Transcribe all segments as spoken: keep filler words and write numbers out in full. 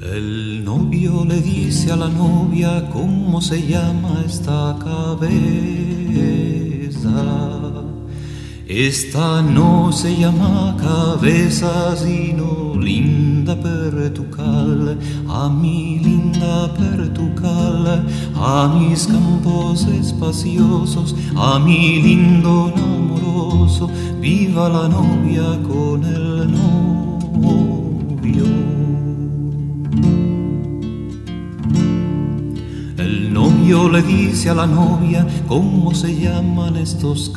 El novio le dice a la novia cómo se llama esta cabeza. Esta no se llama cabeza, sino linda pertucal. A mi linda pertucal, a mis campos espaciosos, a mi lindo amoroso, viva la novia con el novio. El novio le dice a la novia cómo se llaman estos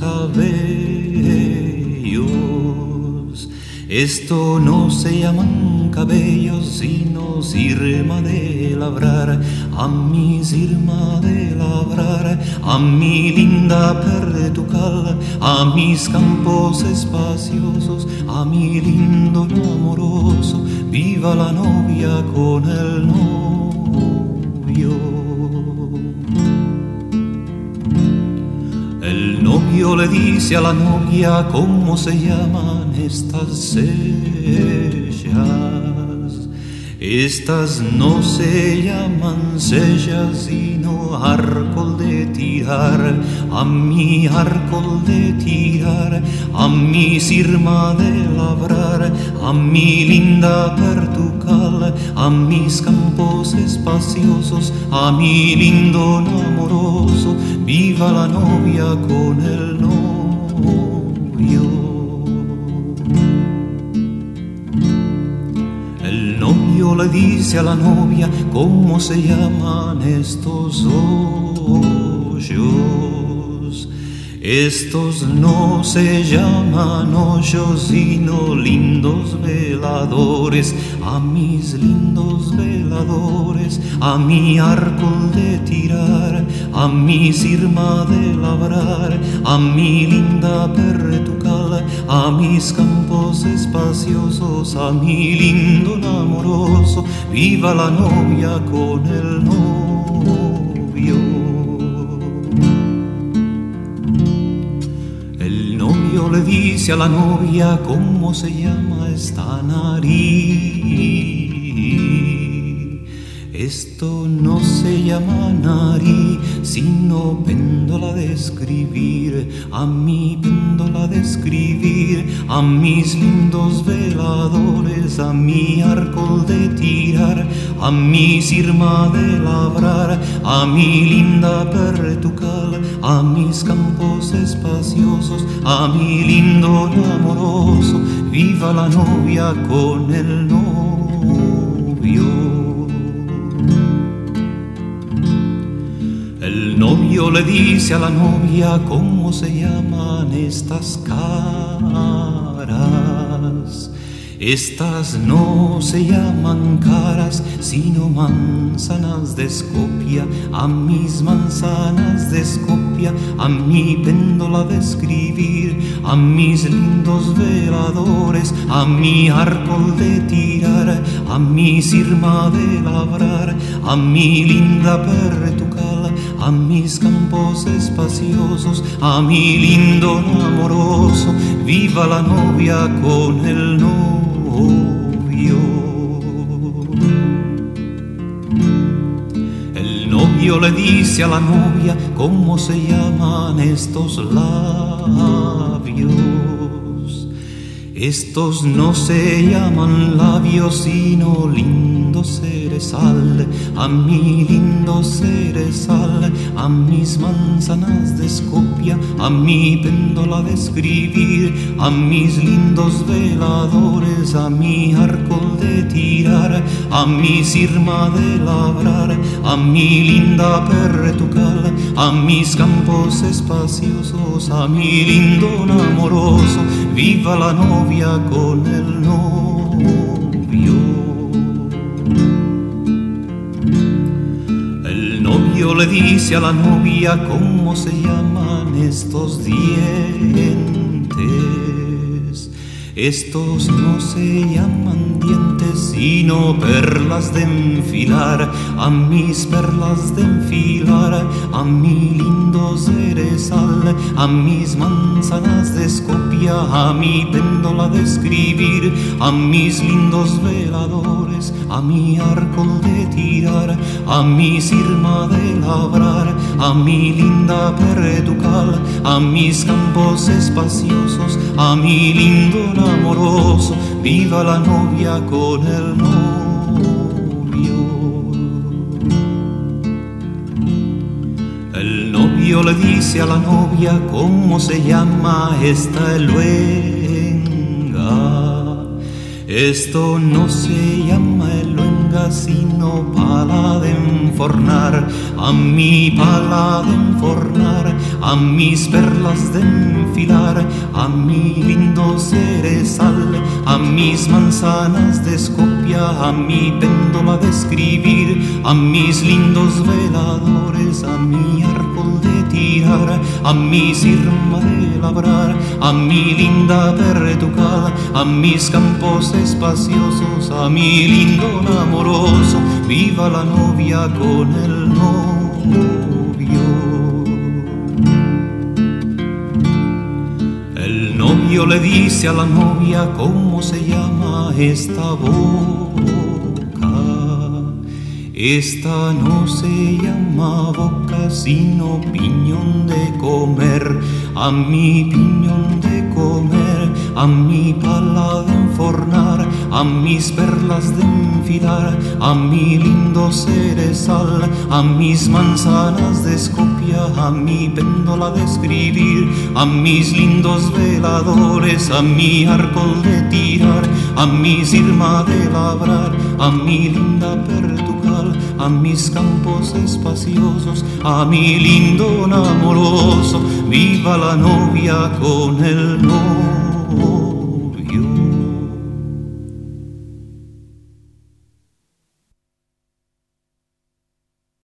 cabellos. Esto no se llaman cabellos, sino sirma de labrar. A mi sirma de labrar, a mi linda pertucal, a mis campos espaciosos, a mi lindo amoroso, viva la novia con el novio. El novio le dice a la novia cómo se llaman estas sellas. Estas no se llaman sellas, sino arcol de tirar. A mi arcol de tirar, a mi sirma de labrar, a mi linda pertucal, a mis campos espaciosos, a mi lindo amoroso, viva la novia con el novio. El novio le dice a la novia cómo se llaman estos hoyos. Estos no se llaman hoyos, sino lindos veladores. A mis lindos veladores, a mi arcol de tirar, a mi sirma de labrar, a mi linda pertucal, a mis campos espaciosos, a mi lindo amoroso, viva la novia con el novio. El novio le dice a la novia cómo se llama esta nariz. Esto no se llama nariz, sino péndola de escribir. A mi péndola de escribir, a mis lindos veladores, a mi arcol de tirar, a mi sirma de labrar, a mi linda pertucal, a mis campos espaciosos, a mi lindo amoroso, viva la novia con el novio. El novio le dice a la novia cómo se llaman estas caras. Estas no se llaman caras, sino manzanas de Escopia. A mis manzanas de Escopia, a mi péndola de escribir, a mis lindos veladores, a mi arcol de tirar, a mi sirma de labrar, a mi linda pertucal, a mis campos espaciosos, a mi lindo amoroso, viva la novia con el novio. El novio le dice a la novia cómo se llaman estos labios. Estos no se llaman labios, sino lindo cerezal. A mi lindo cerezal, a mis manzanas de Escopia, a mi péndola de escribir, a mis lindos veladores, a mi arcol de tirar, a mi sirma de labrar, a mi linda pertucal, a mis campos espaciosos, a mi lindo amoroso, viva la novia con el novio. El novio le dice a la novia cómo se llaman estos dientes. Estos no se llaman dientes, sino perlas de enfilar, a mis perlas de enfilar, a mi lindo cerezal, a mis manzanas de Escopia, a mi péndola de escribir, a mis lindos veladores, a mi arcol de tirar, a mi sirma de labrar, a mi linda pertucal, a mis campos espaciosos, a mi lindo amoroso, viva la novia con el novio. El novio le dice a la novia cómo se llama esta luenga. Esto no se llama luenga sino pala de enfornar, a mi pala de enfornar, a mis perlas de enfilar, a mi lindo cerezal, a mis manzanas de Escopia, a mi péndola de escribir, a mis lindos veladores, a mi arcol de tirar, a mi sirma de labrar, a mi linda pertucal, a mis campos espaciosos, a mi lindo amoroso, viva la novia con el novio. El novio le dice a la novia cómo se llama esta boca. Esta no se llama boca sino piñón de comer, a mi piñón de comer, a mi pala de enfornar, a mis perlas de enfilar, a mi lindo cerezal, a mis manzanas de Escopia, a mi péndola de escribir, a mis lindos veladores, a mi arcol de tirar, a mi sirma de labrar, a mi linda pertucal, a mis campos espaciosos, a mi lindo amoroso, viva la novia con el novio.